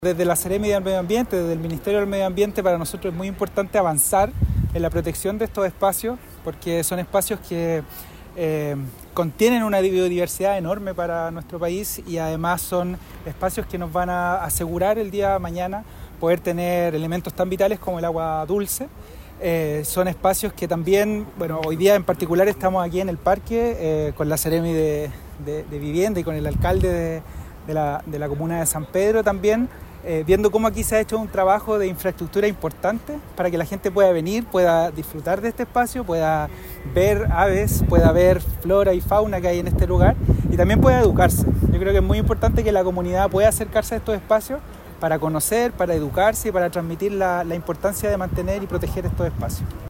Desde la Seremi del Medio Ambiente, desde el Ministerio del Medio Ambiente, para nosotros es muy importante avanzar en la protección de estos espacios, porque son espacios que contienen una biodiversidad enorme para nuestro país y además son espacios que nos van a asegurar el día de mañana poder tener elementos tan vitales como el agua dulce. Son espacios que también, hoy día en particular estamos aquí en el parque con la Seremi de Vivienda y con el alcalde de la comuna de San Pedro también, viendo cómo aquí se ha hecho un trabajo de infraestructura importante para que la gente pueda venir, pueda disfrutar de este espacio, pueda ver aves, pueda ver flora y fauna que hay en este lugar y también pueda educarse. Yo creo que es muy importante que la comunidad pueda acercarse a estos espacios para conocer, para educarse y para transmitir la importancia de mantener y proteger estos espacios.